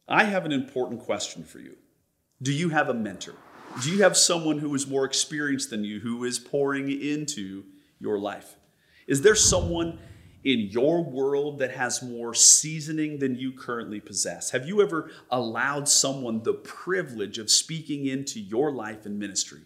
I have an important question for you. Do you have a mentor? Do you have someone who is more experienced than you, who is pouring into your life? Is there someone in your world that has more seasoning than you currently possess? Have you ever allowed someone the privilege of speaking into your life and ministry?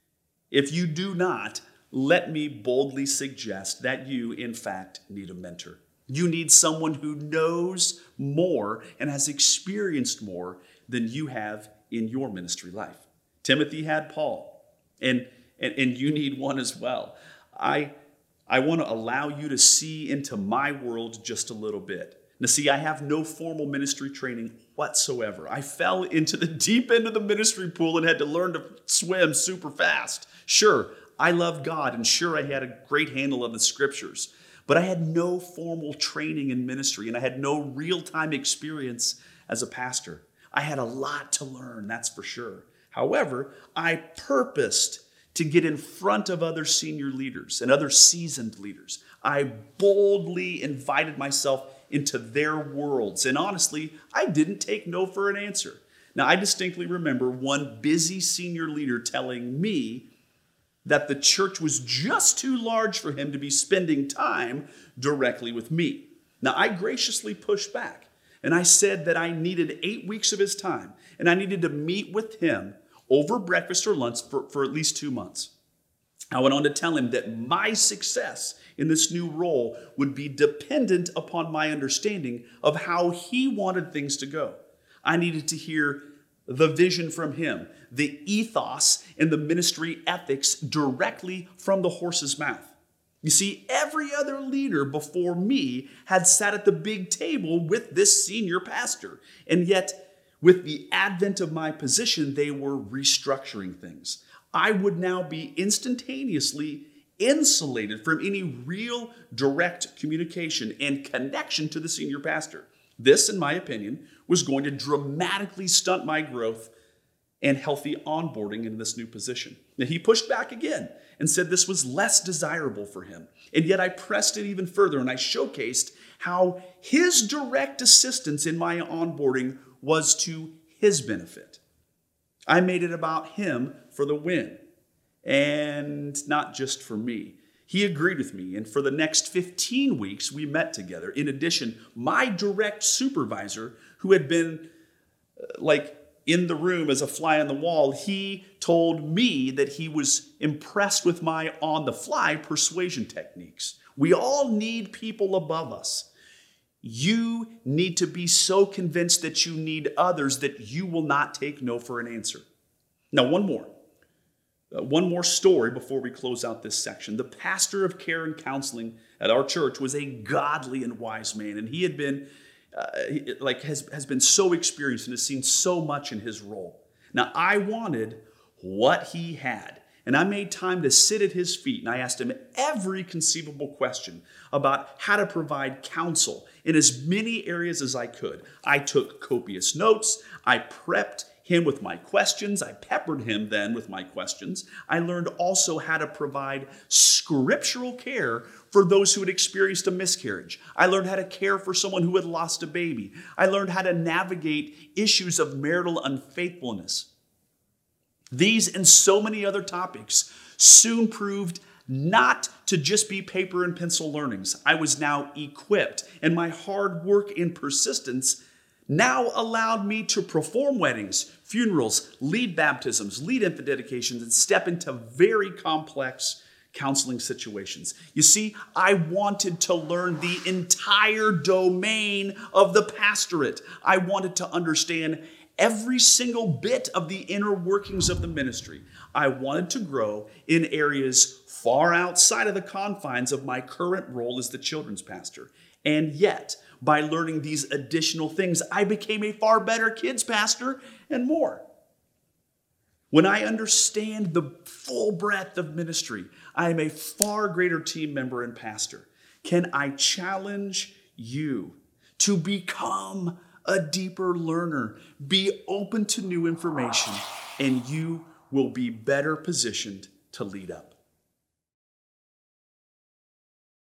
If you do not, let me boldly suggest that you, in fact, need a mentor. You need someone who knows more and has experienced more than you have in your ministry life. Timothy had Paul, and you need one as well. I want to allow you to see into my world just a little bit. Now, see, I have no formal ministry training whatsoever. I fell into the deep end of the ministry pool and had to learn to swim super fast. Sure, I love God, and sure, I had a great handle on the scriptures, but I had no formal training in ministry, and I had no real-time experience as a pastor. I had a lot to learn, that's for sure. However, I purposed to get in front of other senior leaders and other seasoned leaders. I boldly invited myself into their worlds. And honestly, I didn't take no for an answer. Now, I distinctly remember one busy senior leader telling me that the church was just too large for him to be spending time directly with me. Now, I graciously pushed back, and I said that I needed 8 weeks of his time, and I needed to meet with him over breakfast or lunch for at least 2 months. I went on to tell him that my success in this new role would be dependent upon my understanding of how he wanted things to go. I needed to hear the vision from him, the ethos and the ministry ethics directly from the horse's mouth. You see, every other leader before me had sat at the big table with this senior pastor, and yet with the advent of my position, they were restructuring things. I would now be instantaneously insulated from any real direct communication and connection to the senior pastor. This, in my opinion, was going to dramatically stunt my growth and healthy onboarding into this new position. Now, he pushed back again and said this was less desirable for him. And yet I pressed it even further, and I showcased how his direct assistance in my onboarding was to his benefit. I made it about him for the win, and not just for me. He agreed with me, and for the next 15 weeks, we met together. In addition, my direct supervisor, who had been in the room as a fly on the wall, he told me that he was impressed with my on-the-fly persuasion techniques. We all need people above us. You need to be so convinced that you need others that you will not take no for an answer. Now, one more story before we close out this section. The pastor of care and counseling at our church was a godly and wise man, and he had been has been so experienced and has seen so much in his role. Now, I wanted what he had, and I made time to sit at his feet, and I asked him every conceivable question about how to provide counsel in as many areas as I could. I took copious notes. I prepped him with my questions. I peppered him then with my questions. I learned also how to provide scriptural care for those who had experienced a miscarriage. I learned how to care for someone who had lost a baby. I learned how to navigate issues of marital unfaithfulness. These and so many other topics soon proved not to just be paper and pencil learnings. I was now equipped, and my hard work and persistence now allowed me to perform weddings, funerals, lead baptisms, lead infant dedications, and step into very complex counseling situations. You see, I wanted to learn the entire domain of the pastorate. I wanted to understand every single bit of the inner workings of the ministry. I wanted to grow in areas far outside of the confines of my current role as the children's pastor. And yet, by learning these additional things, I became a far better kids pastor and more. When I understand the full breadth of ministry, I am a far greater team member and pastor. Can I challenge you to become a deeper learner? Be open to new information, and you will be better positioned to lead up.